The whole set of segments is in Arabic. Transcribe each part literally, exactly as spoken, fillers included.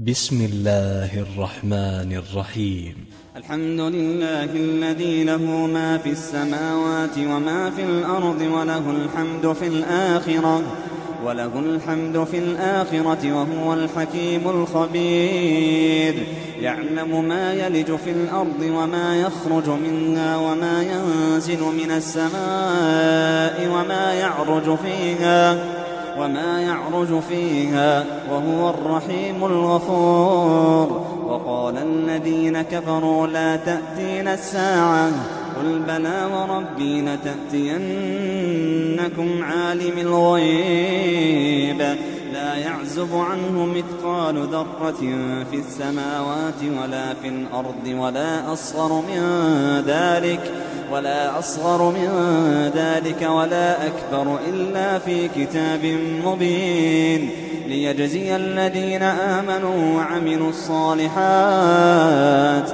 بسم الله الرحمن الرحيم. الحمد لله الذي له ما في السماوات وما في الأرض وله الحمد في الآخرة وله الحمد في الآخرة وهو الحكيم الخبير. يعلم ما يلج في الأرض وما يخرج منها وما ينزل من السماء وما يعرج فيها وما يعرج فيها وهو الرحيم الغفور. وقال الذين كفروا لا تأتينا الساعة قل بلى وربي لتأتينكم عالم الغيب لا يعزب عنه مثقال ذرة في السماوات ولا في الأرض ولا أصغر من ذلك ولا أصغر من ذلك ولا أكبر إلا في كتاب مبين ليجزي الذين آمنوا وعملوا الصالحات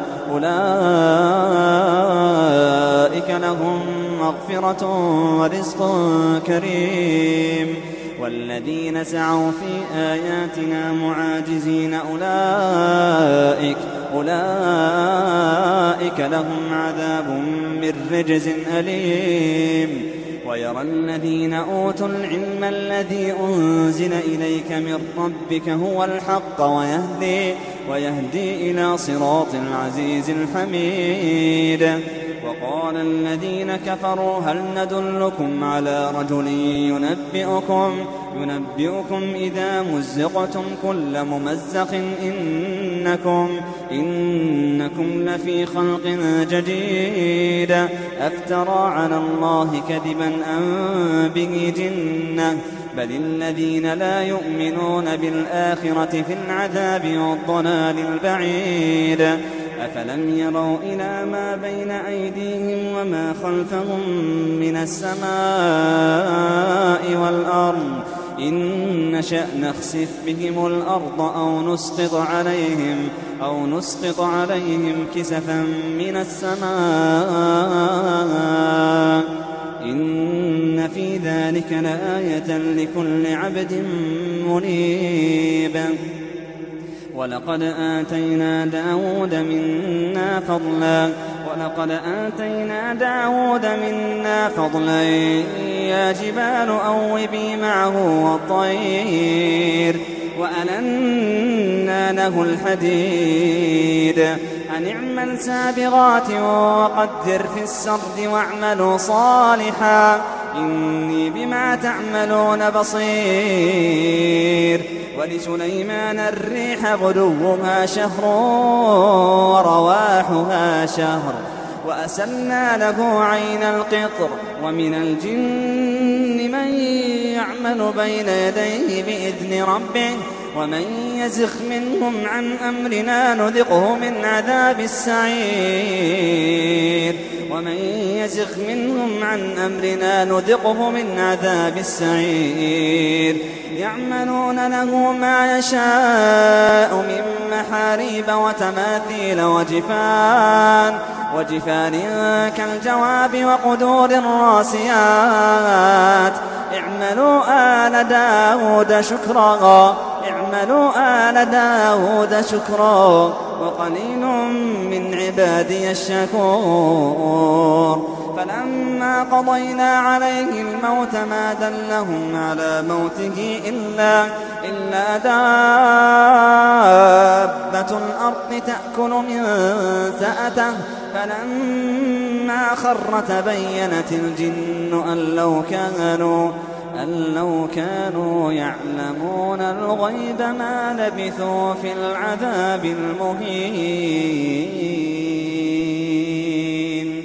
أولئك لهم مغفرة ورزق كريم. والذين سعوا في آياتنا معاجزين أولئك أولئك لهم عذاب من رجز أليم. ويرى الذين أوتوا العلم الذي أنزل إليك من ربك هو الحق ويهدي, ويهدي إلى صراط العزيز الحميد. وقال الذين كفروا هل ندلكم على رجل ينبئكم, ينبئكم إذا مزقتم كل ممزق إنكم, إنكم لفي خلق جديد أفترى على الله كذبا أم به جنة بل الذين لا يؤمنون بالآخرة في العذاب والضلال البعيد. أفلم يروا إلى ما بين أيديهم وما خلفهم من السماء والأرض إن نشأ نخسف بهم الأرض أو نسقط عليهم أو نسقط عليهم كسفا من السماء إن في ذلك لآية لكل عبد منيب. ولقد آتينا داود منا فضلا ولقد آتينا داود منا فضلا يا جبال أوبي معه والطير وألنا له الحديد أن اعمل سابغات وقدر في السرد واعملوا صالحا إني بما تعملون بصير. ولسليمان الريح غدوها شهر ورواحها شهر وأسلنا له عين القطر ومن الجن من يعمل بين يديه بإذن ربه ومن يزغ منهم عن أمرنا نذقه من عذاب السعير ومن يزغ منهم عن أمرنا نذقه من عذاب السعير. يعملون له ما يشاء من محاريب وتماثيل وجفان وجفان كالجواب وقدور الراسيات اعملوا آل داود شكرا اعملوا آل داود شكرا وقليل من عبادي الشكور. فلما قضينا عليه الموت ما دلهم على موته إلا, إلا دابة الأرض تأكل من سأته فلما خر تبينت الجن أن لو كانوا أن لو كانوا يعلمون الغيب ما لبثوا في العذاب المهين.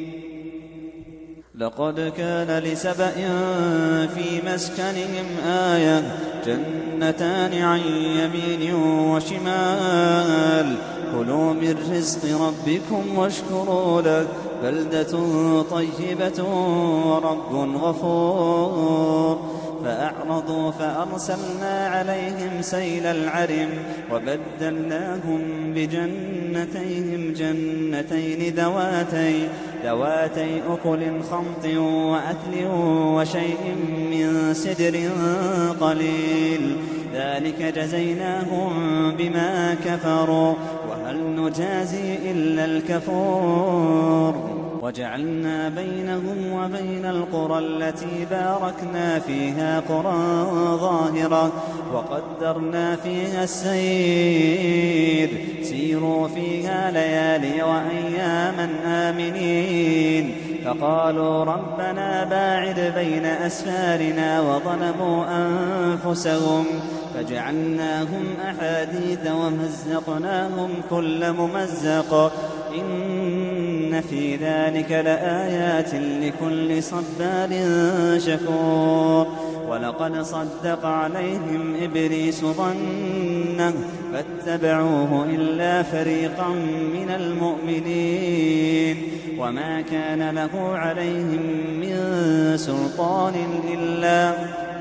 لقد كان لسبأ في مسكنهم آية جنتان عن يمين وشمال كلوا من رزق ربكم واشكروا له بلدة طيبة ورب غفور. فأعرضوا فأرسلنا عليهم سيل العرم وبدلناهم بجنتيهم جنتين ذواتي ذواتي أكل خمط وأثل وشيء من سدر قليل ذلك جزيناهم بما كفروا وهل نجازي إلا الكفور وجعلنا بينهم وبين القرى التي باركنا فيها قرى ظاهرة وقدرنا فيها السير سيروا فيها ليالي وأياما آمنين فقالوا ربنا باعد بين أسفارنا وظلموا أنفسهم فجعلناهم أحاديث ومزقناهم كل ممزق إن في ذلك لآيات لكل صبار شكور ولقد صدق عليهم إبليس ظنه فاتبعوه إلا فريقا من المؤمنين وما كان له عليهم من سلطان إلا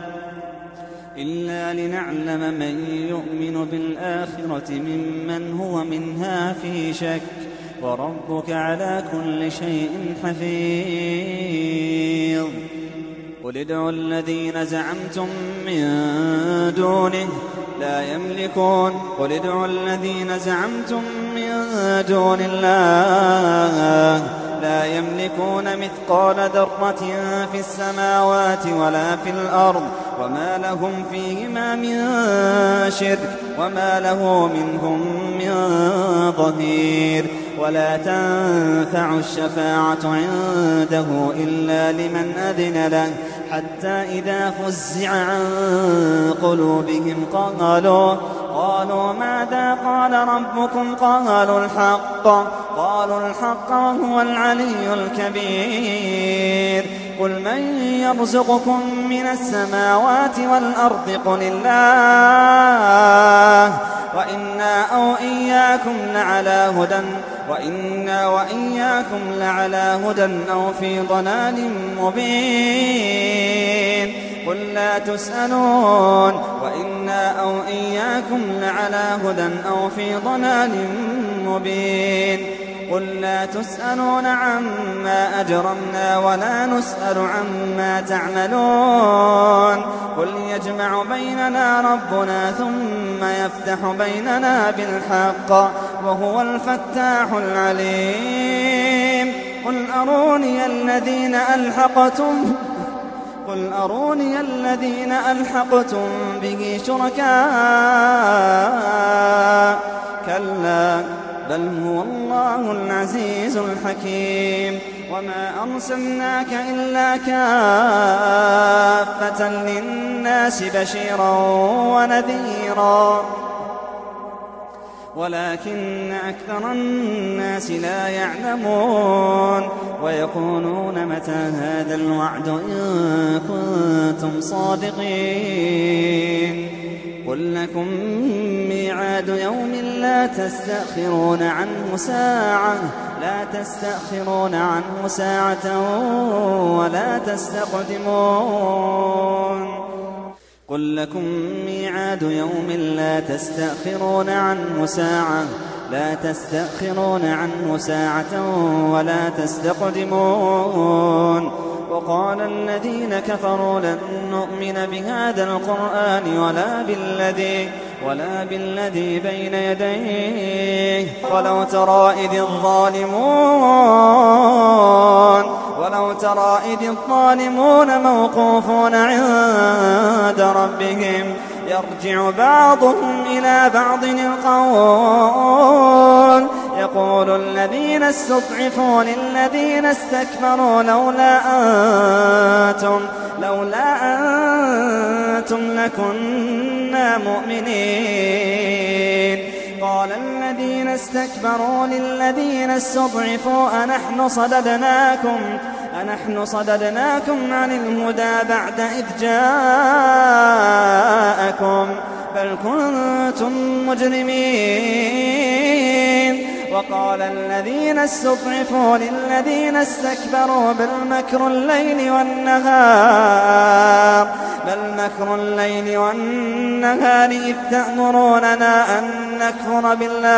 إلا لنعلم من يؤمن بالآخرة ممن هو منها في شك وربك على كل شيء حفيظ قل ادعوا الذين زعمتم من دونه لا يملكون قل ادعوا الذين زعمتم من دون الله لا يملكون مثقال ذرة في السماوات ولا في الأرض وما لهم فيهما من شرك وما له منهم من ظهير ولا تنفع الشفاعة عنده إلا لمن أذن له حتى إذا فزع عن قلوبهم قالوا قالوا ماذا قال ربكم قالوا الحق قالوا الحق وهو العلي الكبير قل من يرزقكم من السماوات والأرض قل الله وإنا أو إياكم لعلى هدى وإنا وإياكم لعلى هدى أو في ضلال مبين قل لا تسألون وإنا أو إياكم لعلى هدى أو في ضلال مبين قل لا تسألون عما أجرمنا ولا نسأل عما تعملون قل يجمع بيننا ربنا ثم يفتح بيننا بالحق وهو الفتاح العليم قل أروني الذين ألحقتم قل أروني الذين ألحقتم به شركاء كلا بل هو الله العزيز الحكيم وما أرسلناك إلا كافة للناس بشيرا ونذيرا ولكن أكثر الناس لا يعلمون ويقولون متى هذا الوعد إن كنتم صادقين قل لكم ميعاد يوم لا تستأخرون عنه ساعة لا تستأخرون عنه ساعة ولا تستقدمون قل لكم ميعاد يوم لا تستأخرون عنه ساعة لا تستأخرون عنه ساعة ولا تستقدمون وقال الذين كفروا لن نؤمن بهذا القرآن ولا بالذي ولا بالذي بين يديه ولو ترى إذ الظالمون ولو ترى إذ الظالمون موقوفون عند ربهم يرجع بعضهم إلى بعض القول يقول الذين استضعفوا للذين استكبروا لولا أنتم لولا أنتم لكنا مؤمنين قال الذين استكبروا للذين استضعفوا أنحن صددناكم أنحن صددناكم عن الهدى بعد إذ جاءكم بل كنتم مجرمين وقال الذين استضعفوا للذين استكبروا بل مكر الليل والنهار بل مكر الليل والنهار إذ تأمروننا أن نكفر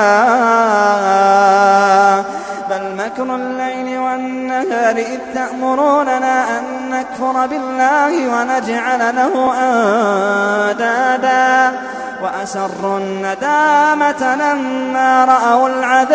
بالله بل مكر الليل والنهار إذ تأمروننا أن نكفر بالله ونجعل له أندادا وأسروا الندامة لما رأوا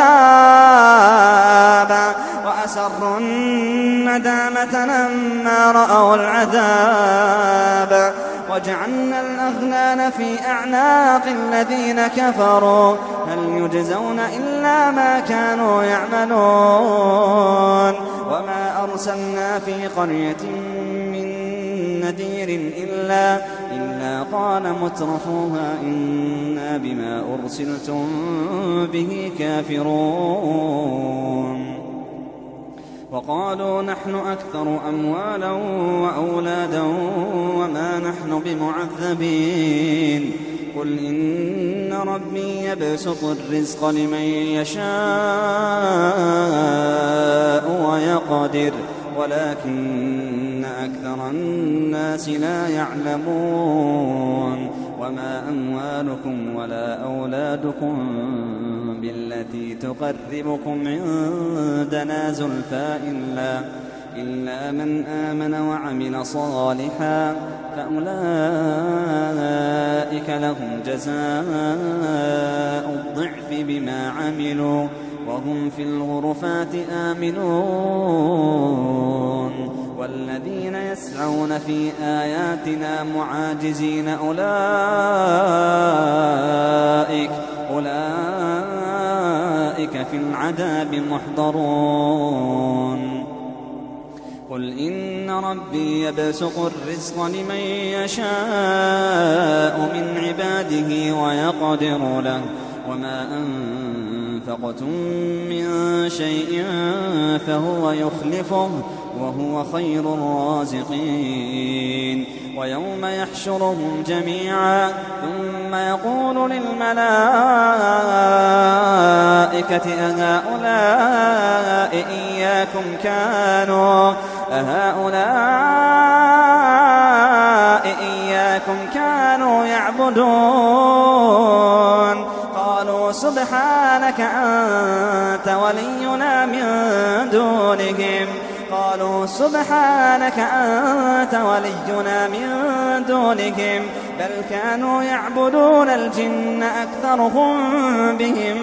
العذاب وأسروا الندامة لما رأوا العذاب وجعلنا الأغلال في أعناق الذين كفروا هل يجزون إلا ما كانوا يعملون وما أرسلنا في قرية من نذير إلا, إلا قال مترفوها إنا بما أرسلتم به كافرون وقالوا نحن أكثر أموالا وأولادا وما نحن بمعذبين قل إن ربي يبسط الرزق لمن يشاء ويقدر ولكن أكثر الناس لا يعلمون وما أموالكم ولا أولادكم بالتي تقربكم عندنا زلفى إلا, إلا من آمن وعمل صالحا فأولئك لهم جزاء الضعف بما عملوا وهم في الغرفات آمنون والذين يسعون في آياتنا معاجزين أولئك أولئك في العذاب محضرون قل إن ربي يبسط الرزق لمن يشاء من عباده ويقدر له وما أنفقتم من شيء فهو يخلفه وهو خير الرازقين ويوم يحشرهم جميعا ثم يقول للملائكة أهؤلاء إياكم كانوا أهؤلاء إياكم كانوا يعبدون قالوا سبحانك أنت ولينا من دونهم قالوا سبحانك أنت ولينا من دونهم بل كانوا يعبدون الجن أكثرهم بهم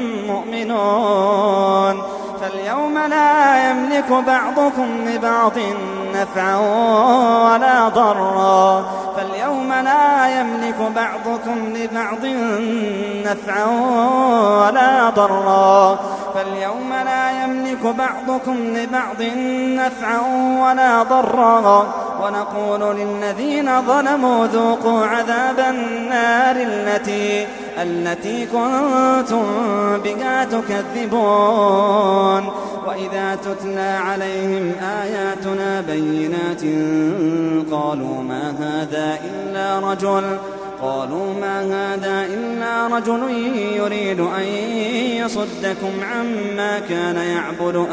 مؤمنون فاليوم لا يملك بعضكم لبعض نفعا ولا ضرا فاليوم لا يملك بعضكم لبعض نفعا ولا ضرا فاليوم لا يملك بعضكم لبعض نفعا ولا ضرا ونقول للذين ظلموا ذوقوا عذاب النار التي التي كنتم بها تكذبون وإذا تتلى عليهم آياتنا بينات قالوا ما هذا إلا رجل قالوا ما هذا إلا رجل يريد أن يصدكم عما كان يعبد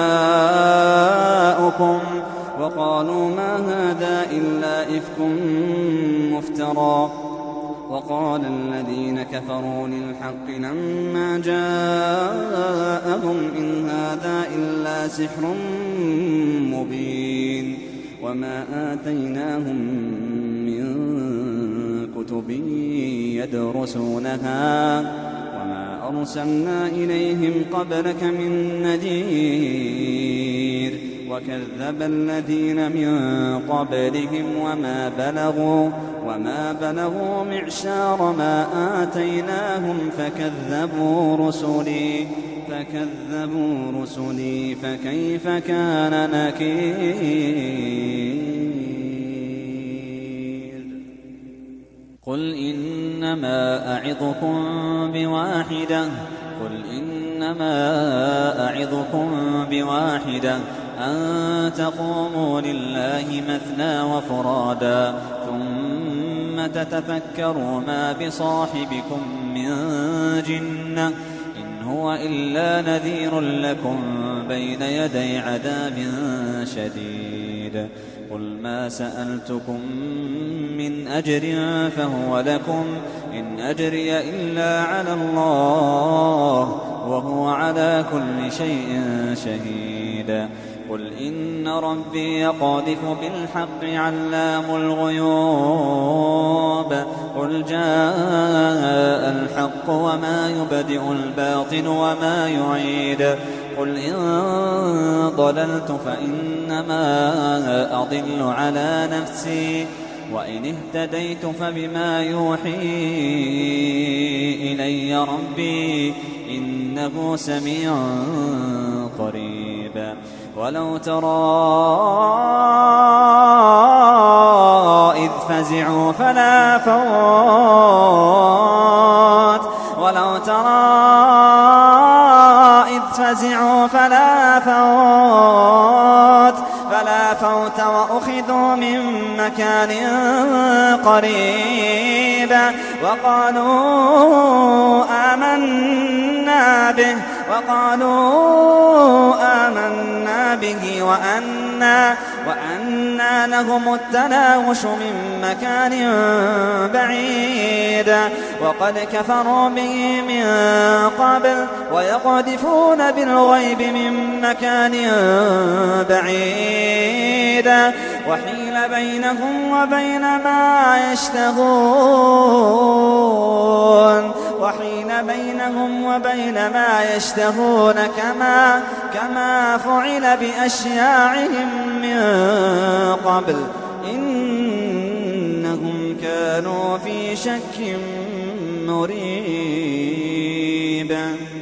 آباؤكم وقالوا ما هذا إلا إفك مفترى وقال الذين كفروا للحق لما جاءهم إن هذا إلا سحر مبين وما آتيناهم من كتب يدرسونها وما أرسلنا إليهم قبلك من نذير وكذب الذين من قبلهم وما بلغوا وما بلغوا معشار ما آتيناهم فكذبوا رسلي فكذبوا رسلي فكيف كان نكير قل إنما أعظكم بواحدة قل إنما أعظكم بواحدة أن تقوموا لله مثنى وفرادا ثم تتفكروا ما بصاحبكم من جنة إن هو إلا نذير لكم بين يدي عذاب شديد قل ما سألتكم من أجر فهو لكم إن أجري إلا على الله وهو على كل شيء شهيد قل إن ربي يقذف بالحق علام الغيوب قل جاء الحق وما يبدئ الباطل وما يعيد قل إن ضللت فإنما أضل على نفسي وإن اهتديت فبما يوحي إلي ربي إنه سميع قريب ولو ترى إذ فزعوا فلا فوت ولو ترى إذ فزعوا فلا فوت فلا فوت وأخذوا من مكان قريب وقالوا آمنا به وقالوا آمنا به وأنا وأنا لهم التناوش من مكان بعيد وقد كفروا به من قبل ويقذفون بالغيب من مكان بعيد وحيل بينهم وبين ما يشتهون وحيل بينهم وبين ما يشتهون كما كما فعل بأشياعهم من قبل إنهم كانوا في شك مريب.